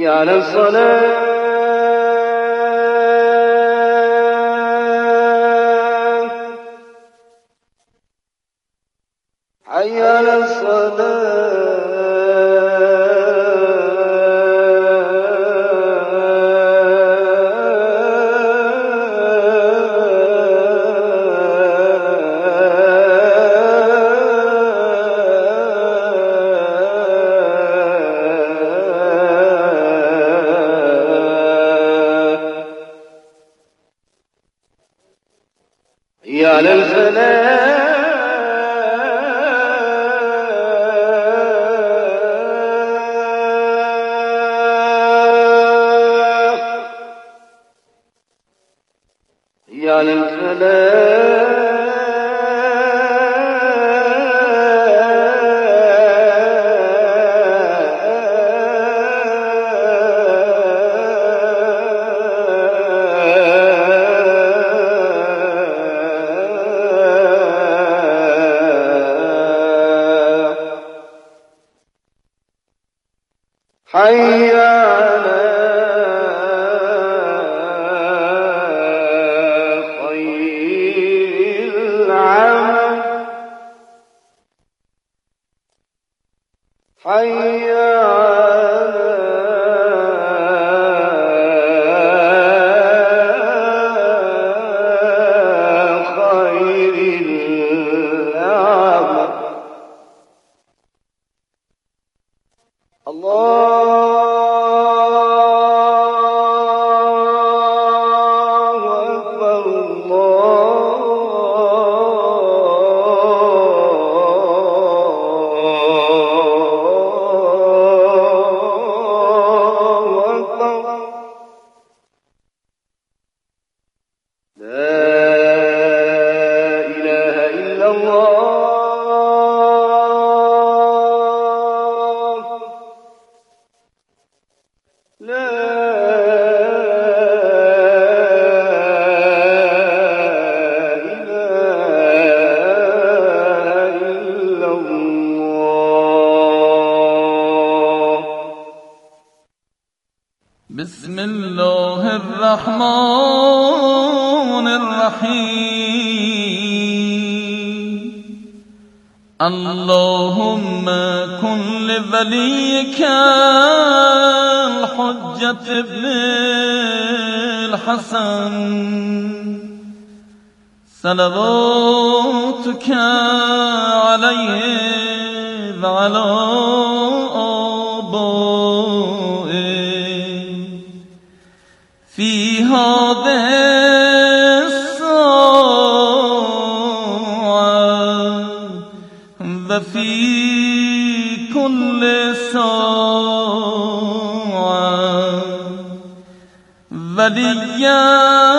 على الصلاة حي على الصلاة حي على الفلاح حي على الفلاح حي على خير العمل حي على خير العمل الله أكبر الله أكبر لا إله إلا الله لا إله إلا الله. بسم الله الرحمن الرحيم. اللهم كن لوليك الحجة ابن الحسن صلواتك عليه وعلى آبائه في هذه الساعة وفي كل ساعة وليا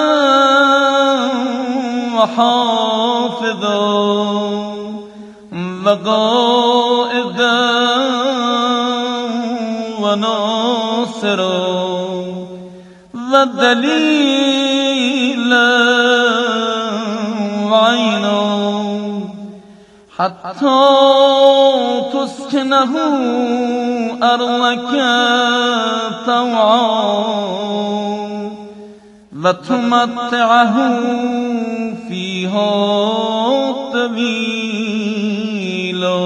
وحافظا وقائدا وناصرا ودليلا وعينا حتى تسكنه أرضك طوعا وتمتعه فيها طويلا.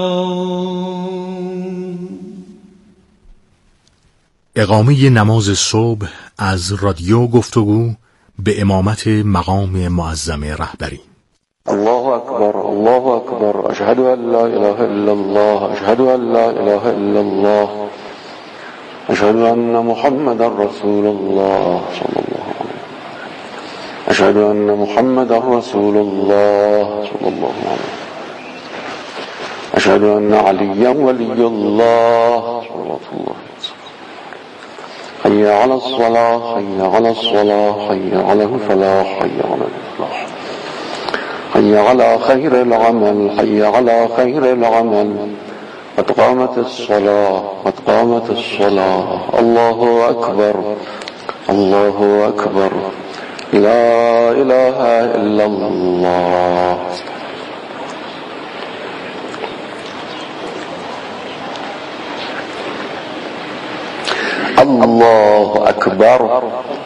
اقامه نماز صبح از رادیو گفتگو به امامت مقام معظم رهبری. الله أكبر الله أكبر أشهد أن لا إله إلا الله أشهد أن لا إله إلا الله أشهد أن محمد رسول الله صلى الله عليه وسلم أشهد أن محمد رسول الله صلى الله عليه وسلم أشهد أن عليا ولي الله صلى الله عليه وسلم حي على الصلاة حي على الصلاة حي على الفلاح حي على الفلاح حي على خير العمل حي على خير العمل قد قامت الصلاة قد قامت الصلاة الله أكبر الله أكبر لا إله إلا الله. الله أكبر.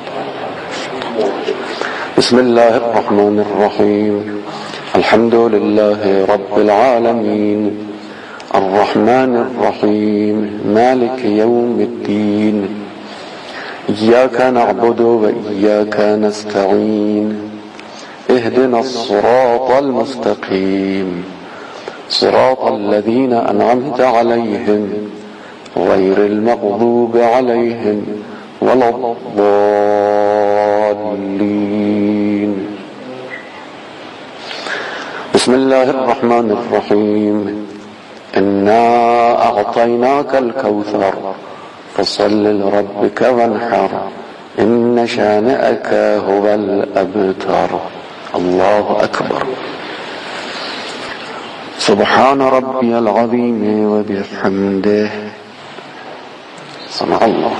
بسم الله الرحمن الرحيم. الحمد لله رب العالمين، الرحمن الرحيم، مالك يوم الدين، إياك نعبد وإياك نستعين، اهدنا الصراط المستقيم، صراط الذين أنعمت عليهم غير المغضوب عليهم ولا الضالين. بسم الله الرحمن الرحيم. إنا أعطيناك الكوثر فصل لربك وانحر إن شانئك هو الأبتر. الله أكبر. سبحان ربي العظيم وبحمده. سمع الله.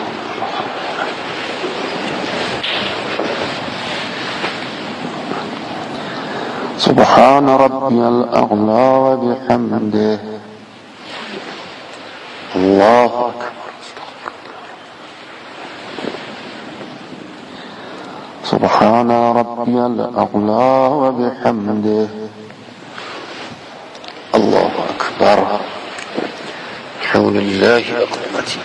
سبحان ربي الأعلى وبحمده. الله أكبر. سبحان ربي الأعلى وبحمده. الله أكبر. حول الله أقومتي.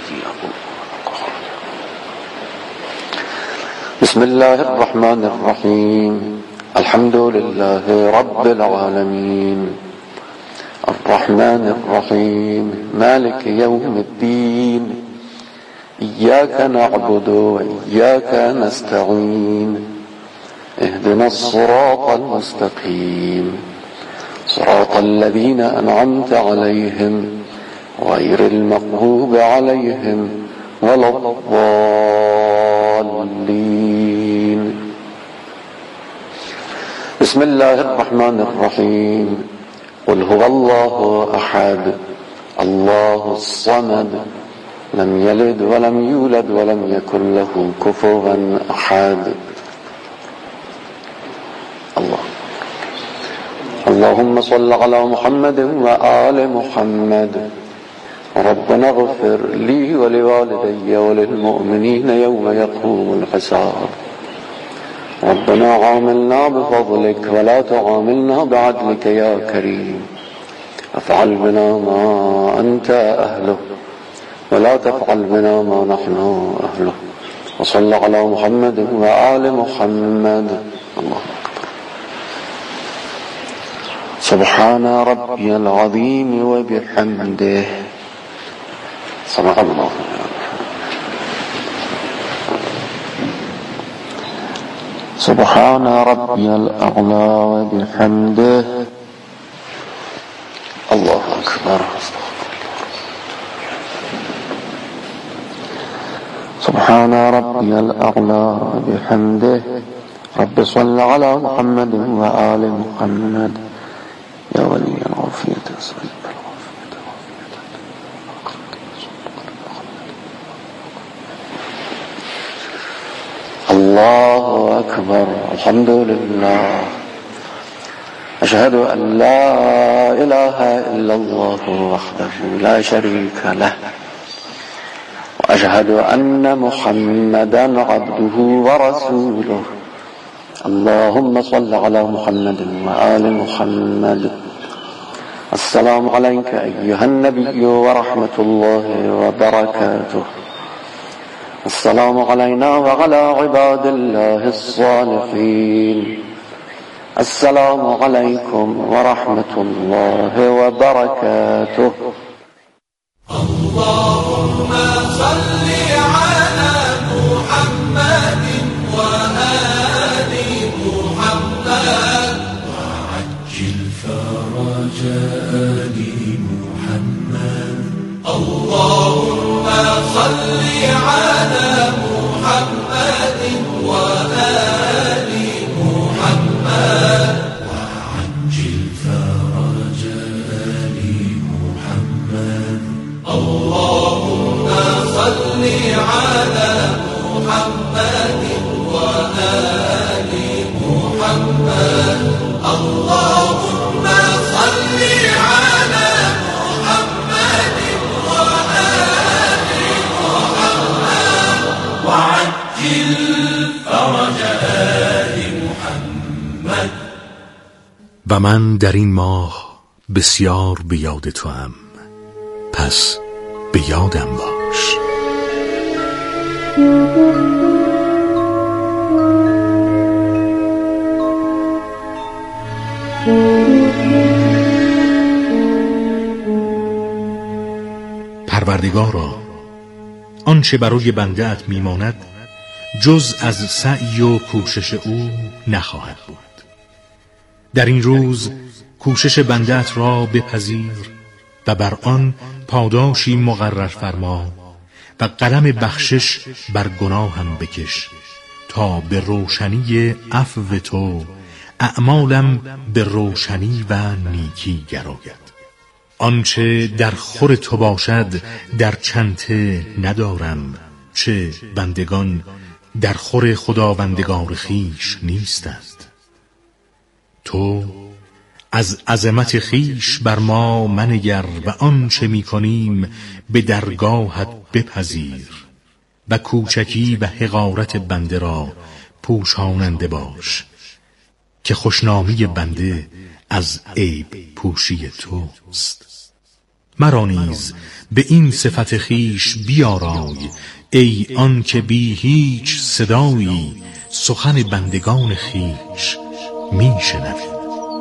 بسم الله الرحمن الرحيم. الحمد لله رب العالمين، الرحمن الرحيم، مالك يوم الدين، إياك نعبد وإياك نستعين، اهدنا الصراط المستقيم، صراط الذين أنعمت عليهم غير المغضوب عليهم ولا الضالين. بسم الله الرحمن الرحيم. قل هو الله أحد الله الصمد لم يلد ولم يولد ولم يكن له كفوا أحد. الله. اللهم صل على محمد وآل محمد. ربنا اغفر لي ولوالدي وللمؤمنين يوم يقوم الحساب. ربنا عاملنا بفضلك ولا تعاملنا بعدلك يا كريم. افعل بنا ما أنت أهله ولا تفعل بنا ما نحن أهله. وصل على محمد وآل محمد. الله أكبر. سبحان ربي العظيم وبحمده. سمع الله. سبحان ربي الأعلى وبحمده. الله أكبر. سبحان ربي الأعلى وبحمده. رب صل على محمد وآل محمد. يا ولي العافية أسألك الله أكبر. الحمد لله. أشهد أن لا إله إلا الله وحده لا شريك له، وأشهد أن محمدا عبده ورسوله. اللهم صل على محمد وآل محمد. السلام عليك أيها النبي ورحمة الله وبركاته. السلام علينا وعلى عباد الله الصالحين. السلام عليكم ورحمة الله وبركاته. اللهم صل على محمد وآل محمد وعجل فرج آل محمد. اللهم صل على محمد وآل محمد وعجل فرج آل محمد. اللهم صل على محمد وآل محمد. اللهم صل على محمد وآل محمد. و من در این ماه بسیار به یاد توام، پس به یادم باش. پروردگارا، آنچه برای بنده‌ات میماند جز از سعی و کوشش او نخواهد بود. در این روز کوشش بنده‌ات را بپذیر و بر آن پاداشی مقرر فرما و قلم بخشش بر گناهم بکش تا به روشنی عفو تو اعمالم به روشنی و نیکی گراید. آنچه در خور تو باشد در چنته ندارم، چه بندگان در خور خداوندگار خیش نیستند. تو از عظمت خیش بر ما منگر و آنچه می کنیم به درگاهت بپذیر و کوچکی و حقارت بنده را پوشاننده باش که خوشنامی بنده از عیب پوشی توست. مرا نیز به این صفت خیش بیارای ای آن که بی هیچ صدایی سخن بندگان خیش می شنوی.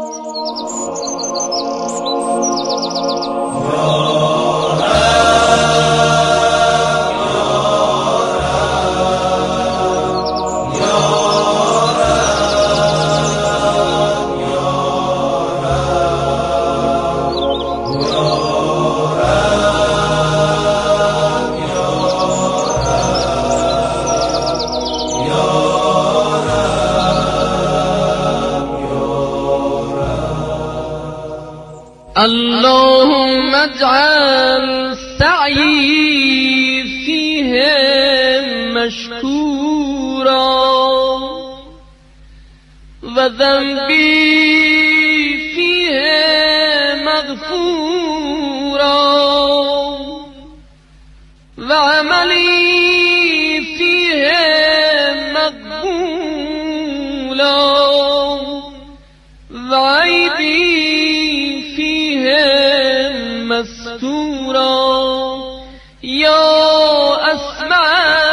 اللهم اجعل سعي فيهم مشكورا وذنبي فيهم مغفورا وعملي فيهم مقبولا وعيبي مستورا یا اسمع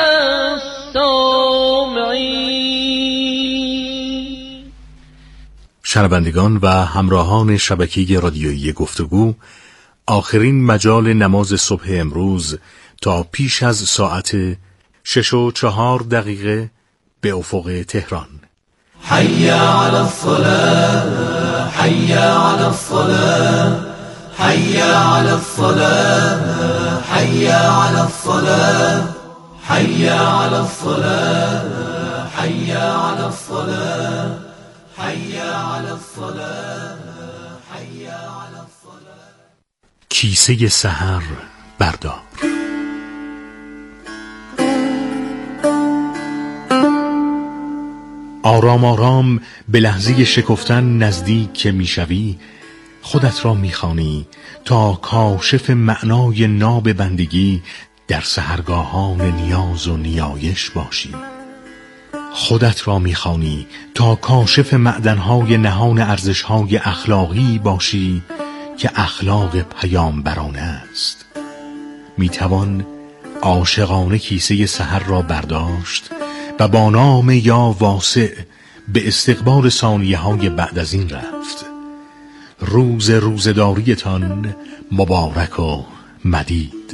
السامعین. شنوندگان و همراهان شبکه رادیویی گفتگو، آخرین مجال نماز صبح امروز تا پیش از ساعت 6:04 به افق تهران. حي على الصلاة حي على الصلاة حي على الصلاة حي على الصلاة حي على الصلاة حي على الصلاة حي على الصلاة حي على الصلاة. کیسه سحر بردار. آرام آرام به لحظه شکفتن نزدیک که میشوی خودت را میخوانی تا کاشف معنای ناب بندگی در سحرگاهان نیاز و نیایش باشی. خودت را میخوانی تا کاشف معدنهای نهان ارزشهای اخلاقی باشی که اخلاق پیامبرانه است. میتوان عاشقانه کیسه سحر را برداشت و با نام یا واسع به استقبال ثانیه‌های بعد از این رفت. روزداریتان مبارک و مدید.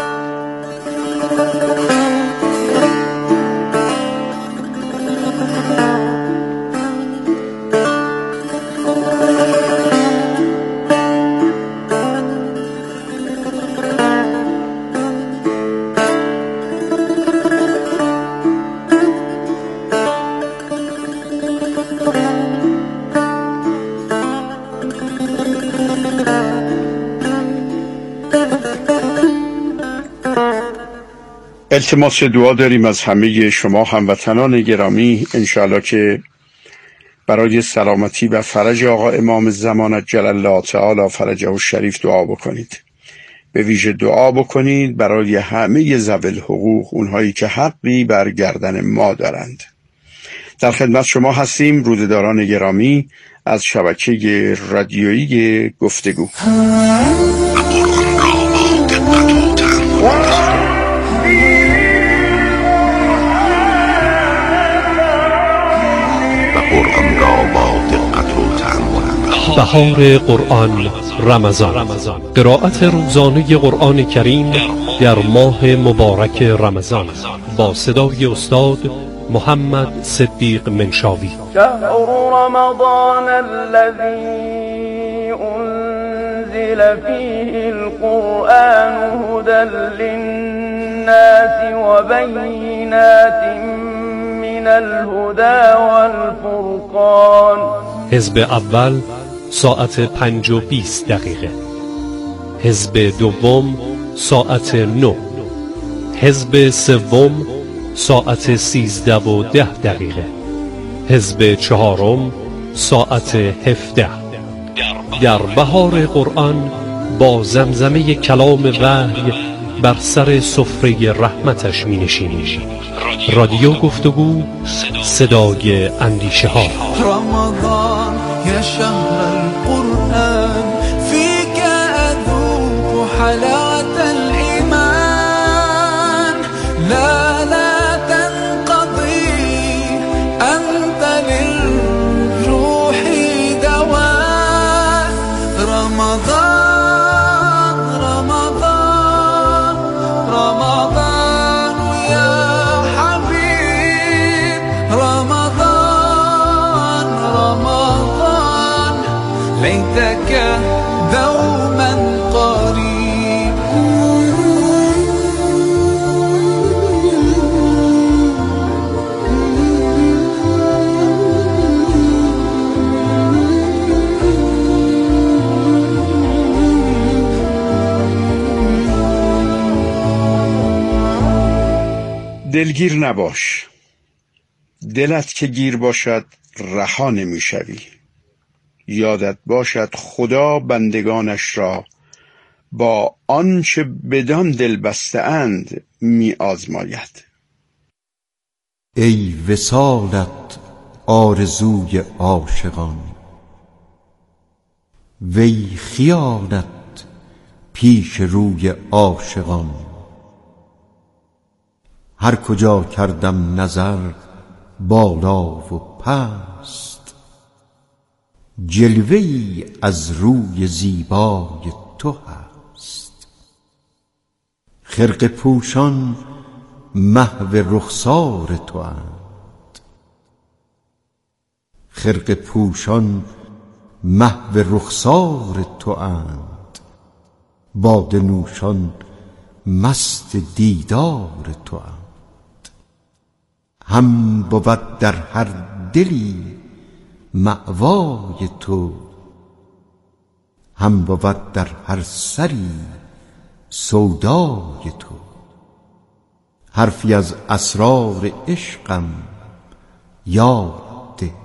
التماس دعا داریم از همه شما هموطنان گرامی، انشاءالله که برای سلامتی و فرج آقا امام زمان عجل الله تعالی فرجه الشریف دعا بکنید. به ویژه دعا بکنید برای همه ذوی الحقوق، اونهایی که حقی بر گردن ما دارند. در خدمت شما هستیم روزداران گرامی از شبکه رادیویی گفتگو. بهار قرآن رمضان، قرائت روزانه قرآن کریم در ماه مبارک رمضان با صدای استاد محمد صدیق منشاوی. شهر رمضان الذي أنزل فيه القرآن هدى للناس وبينات من الهدى والفرقان. حزب اول ساعت 5:20، حزب دوم ساعت 9، حزب سوم ساعت 13:10، حزب چهارم ساعت 17. در بهار قرآن با زمزمه کلام وحی بر سر سفره رحمتش می نشینیم. رادیو گفتگو، صدای اندیشه ها. رمضان یا شهر القرآن فيك أذوق حلاوة الإيمان لا تنقضي أنت للروح دواء. رمضان رمضان رمضان يا حبيب رمضان رمضان ليتك دوما قريب. دلگیر نباش، دلت که گیر باشد رها نمی‌شوی. یادت باشد خدا بندگانش را با آنچه بدان دل بسته اند می آزماید. ای وصالت آرزوی عاشقان، وی خیالت پیش روی عاشقان. هر کجا کردم نظر بالا و پست، جلوه‌ای از روی زیبای تو هست. خرقه پوشان محو رخسار تو اند، خرقه پوشان محو رخسار تو اند. باده نوشان مست دیدار تو اند. هم بود در هر دلی مأوای تو، هم بود در هر سری سودای تو. حرفی از اسرار عشقم یاد ده،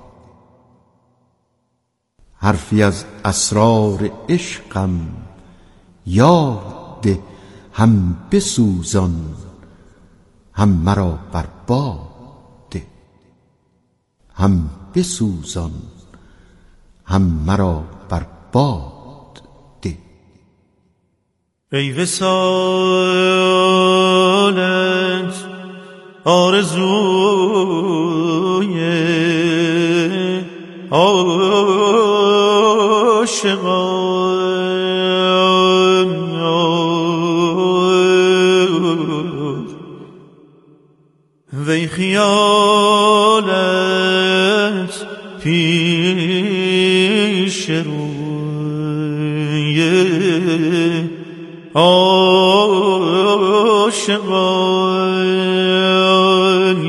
حرفی از اسرار عشقم یاد ده. هم بسوزان هم مرا بر باد ده، هم بسوزان هم مرا بر باد ده. ای وصالت آرزوی عاشقان، وی خیالت پیش روی عاشقان.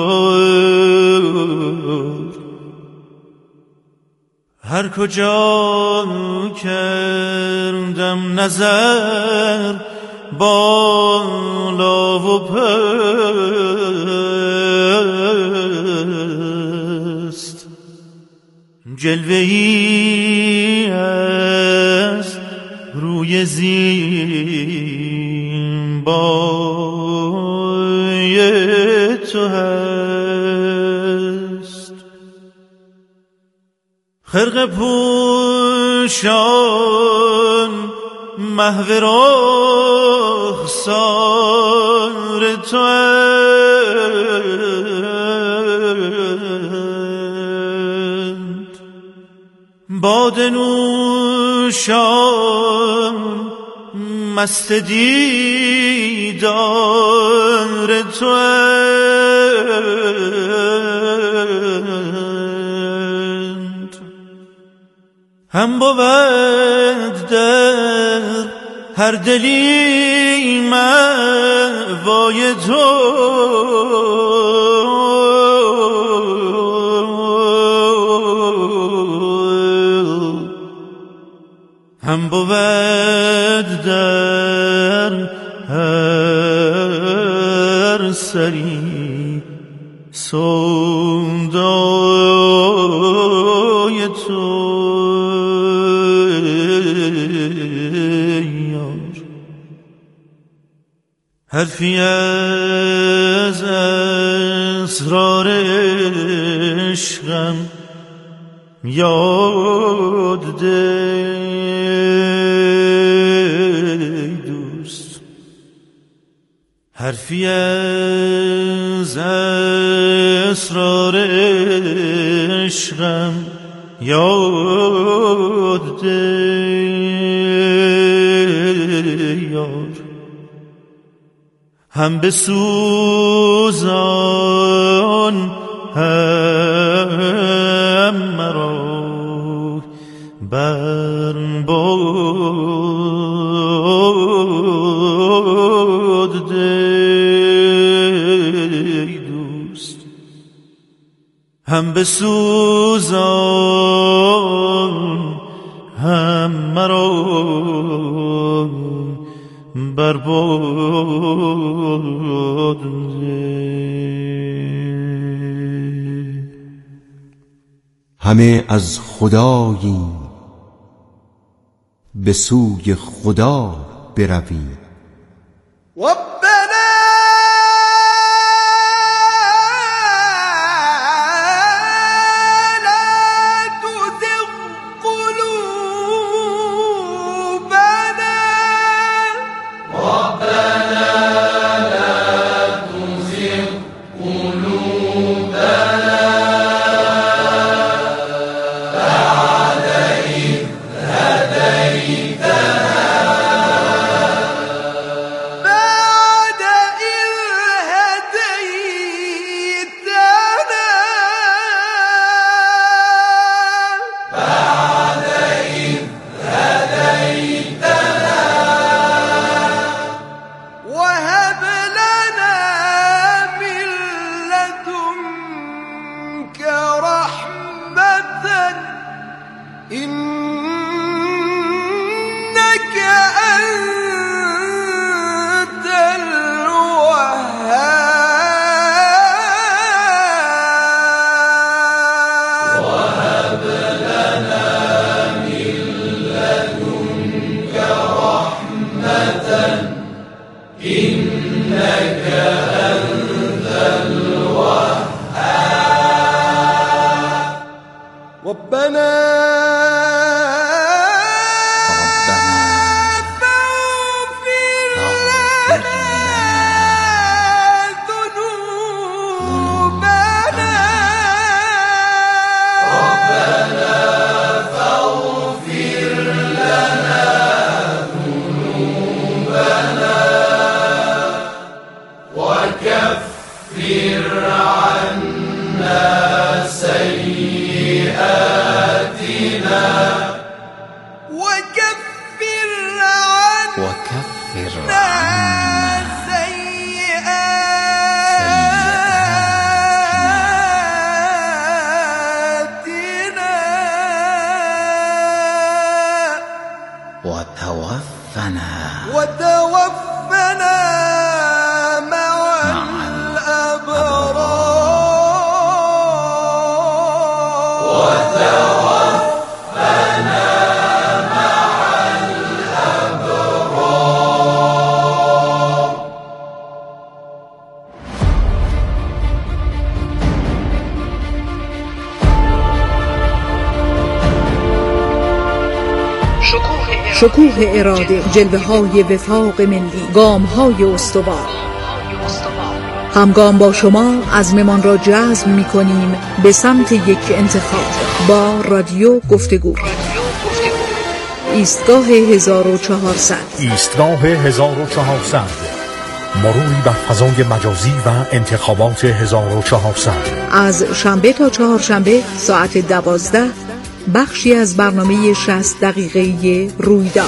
هر کجا کردم نظر بالا و پست، جلوه‌ای از روی زیبای تو هست. خرقه پوشان محو رخسار توند، باده نوشان مست دیدار توند. هم بود در هر دلی مأوای تو، هم بود در هر سری سودای تو. حرفی از اسرار عشقم یاد ده دوست، حرفی از اسرار عشقم یاد ده یار. هم بسوزان هم مرا برباد ده دوست، هم بسوزان هم مرا برباد ده. همه از خداییم به سوی خدا برویم. شکوه اراده، جلوه‌های وفاق ملی، گام‌های استوار. همگام با شما عزممان را جزم می‌کنیم به سمت یک انتخاب با رادیو گفتگو. ایستگاه 1400. ایستگاه 1400 مروری بر فضای مجازی و انتخابات 1400 از شنبه تا چهارشنبه ساعت 12 بخشی از برنامه 60 دقیقه‌ای رویداد.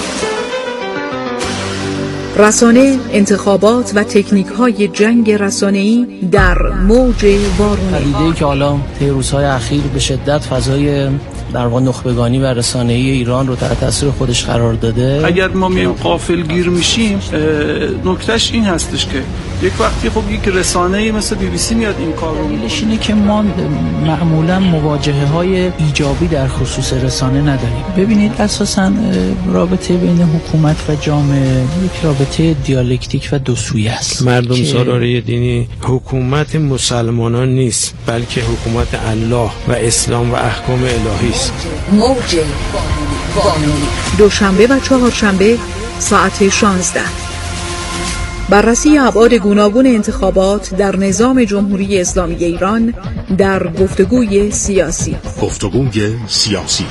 رسانه، انتخابات و تکنیک‌های جنگ رسانه‌ای در موج وارونه. پدیده‌ای که حالا طی روزهای اخیر به شدت فضای در واقع نخبگانی و رسانه‌ای ایران رو تحت تاثیر خودش قرار داده. اگر ما میایم غافلگیر میشیم، نکتهش این هستش که یک وقتی خب یک رسانه‌ای مثل BBC میاد این کار رو دلیلش اینه که ما معمولا مواجهه‌های ایجابی در خصوص رسانه نداریم. ببینید اساساً رابطه بین حکومت و جامعه یک رابطه دیالکتیک و دو سویه است. مردم سالاری دینی حکومت مسلمانان نیست، بلکه حکومت الله و اسلام و احکام الهی است. موج وارونه. دوشنبه و چهارشنبه ساعت 16. بررسی ابعاد گوناگون انتخابات در نظام جمهوری اسلامی ایران در گفتگوی سیاسی. گفتگوی سیاسی.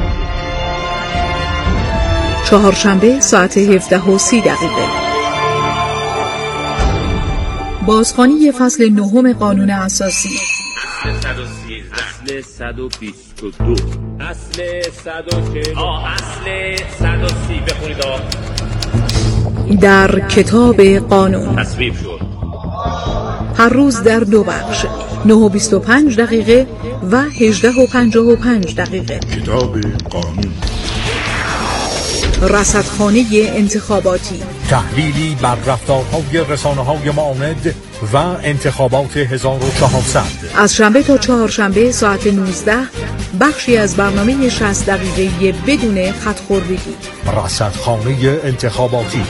چهارشنبه ساعت 17:30. بازخوانی فصل 9 قانون اساسی. اصل 122 اصل 140 اصل 130 بخونید. در کتاب قانون تصویب شد. هر روز در دو بخش 9:25 و 18:55. کتاب قانون. رصدخانه انتخاباتی، تحلیلی بر رفتارهای رسانه‌های معاند و انتخابات 1400. از شنبه تا چهارشنبه ساعت 19 بخشی از برنامه 60 دقیقه‌ای بدون خط‌خوردگی. رصدخانه انتخاباتی.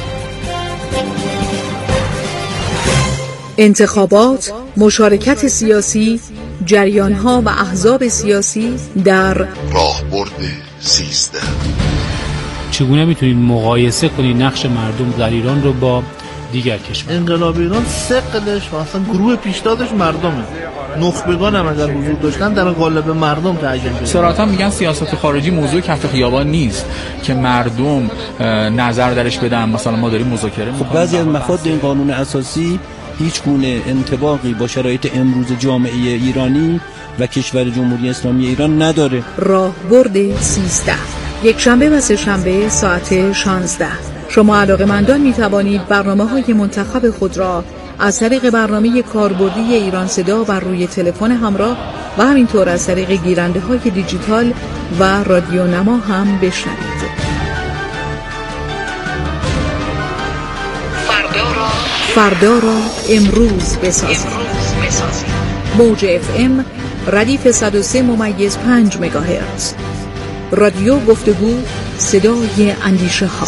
انتخابات، مشارکت سیاسی، جریان‌ها و احزاب سیاسی در راهبرد 13. چگونه میتونید مقایسه کنید نقش مردم در ایران رو با دیگر کشور؟ انقلاب ایران ثقلش و اصلا گروه پیشتازش مردمه. نخبگان هم اگر حضور داشتن در قالب مردم تعیین شده. صراحتا میگن سیاست خارجی موضوع کف خیابان نیست که مردم نظر درش بدن. مثلا ما داریم مذاکره می‌کنیم. خب بعضی از مفاد این قانون اساسی هیچ گونه انطباقی با شرایط امروز جامعه ایرانی و کشور جمهوری اسلامی ایران نداره. راهبرد 13 یک شنبه و سه شنبه ساعت 16. شما علاقه‌مندان می‌توانید برنامه‌های منتخب خود را از طریق برنامه کاربردی ایران صدا بر روی تلفن همراه و همینطور از طریق گیرنده‌های دیجیتال و رادیو نما هم بشنوید. فردا را امروز بسازید. موج FM ردیف 103.5 مگاهرتز. رادیو گفتگو، صدای اندیشه ها.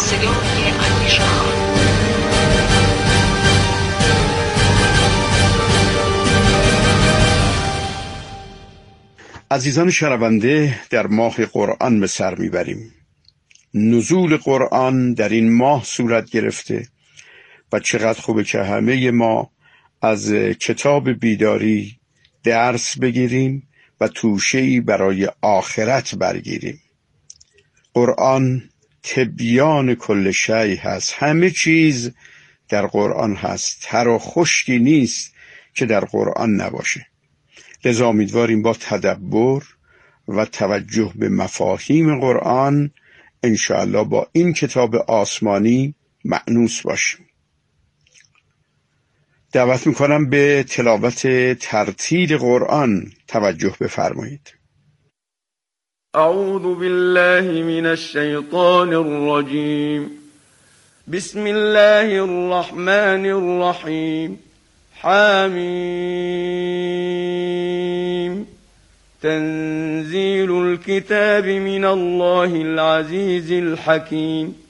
عزیزان شنونده، در ماه قرآن به سر میبریم. نزول قرآن در این ماه صورت گرفته و چقدر خوبه که همه ما از کتاب بیداری درس بگیریم و توشه‌ای برای آخرت برگیریم. قرآن تبیان کل شیء هست. همه چیز در قرآن هست. تر و خشکی نیست که در قرآن نباشه. لذا امیدواریم با تدبر و توجه به مفاهیم قرآن انشاءالله با این کتاب آسمانی مأنوس باشیم. دعوت میکنم به تلاوت ترتیل قرآن توجه بفرمایید. اعوذ بالله من الشیطان الرجیم. بسم الله الرحمن الرحیم. حمیم. تنزیل الكتاب من الله العزیز الحکیم.